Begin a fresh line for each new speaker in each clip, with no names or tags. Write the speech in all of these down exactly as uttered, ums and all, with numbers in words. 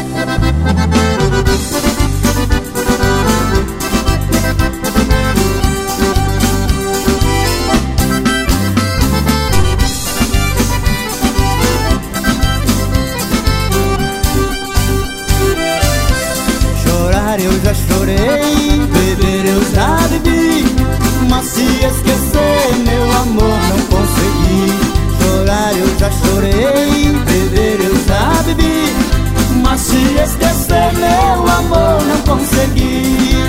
Eu já chorei, beber eu já bebi, mas se esquecer, meu amor, não consegui. Chorar eu já chorei, beber eu já bebi, mas se esquecer, meu amor, não consegui.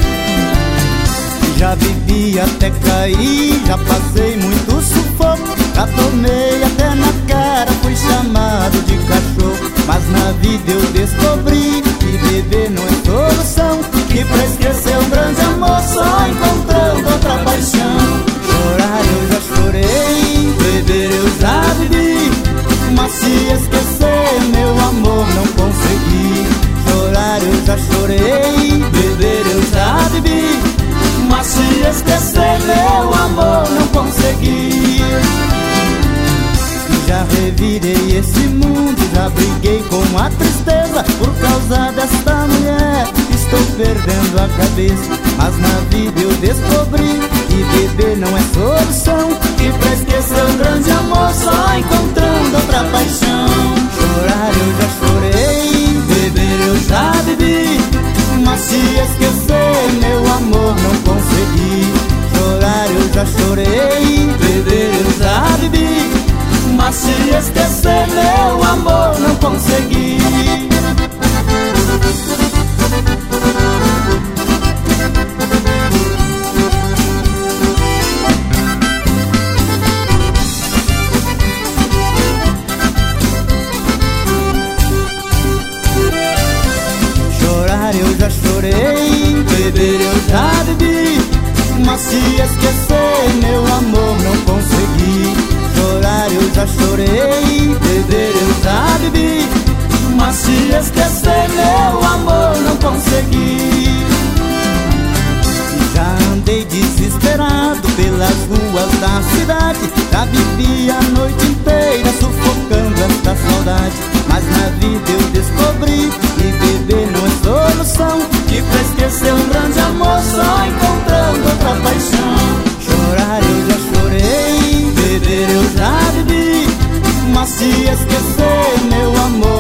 Já bebi até cair, já passei muito sufoco, já tomei até na cara, fui chamado de cachorro. Mas na vida eu descobri que beber não é solução, que pra esquecer um grande amor só encontrando outra paixão. Chorar eu já chorei, beber eu já bebi, mas se esquecer, meu amor, não consegui. Chorar eu já chorei, beber eu já bebi, mas se esquecer, meu amor, não consegui. Já revirei esse mundo, já briguei com a tristeza, por causa desta mulher estou perdendo a cabeça. Mas na vida eu descobri que beber não é solução, que pra esquecer um grande amor só encontrando outra paixão. Chorar eu já chorei, beber eu já bebi, mas se esquecer, meu amor, não consegui. Chorar eu já chorei, beber eu já bebi, mas se esquecer, meu amor, não consegui. Chorar eu já chorei, beber eu já bebi, mas se esquecer, meu amor, não consegui. Chorar eu já chorei, beber eu já bebi, mas se esquecer, meu amor, não consegui. Já andei desesperado pelas ruas da cidade, já bebi a noite inteira sufocando esta saudade. Mas na vida eu descobri que beber não é solução, que pra esquecer um grande amor só encontrando outra paixão. Chorar eu já chorei, beber eu já bebi, mas se esquecer, meu amor,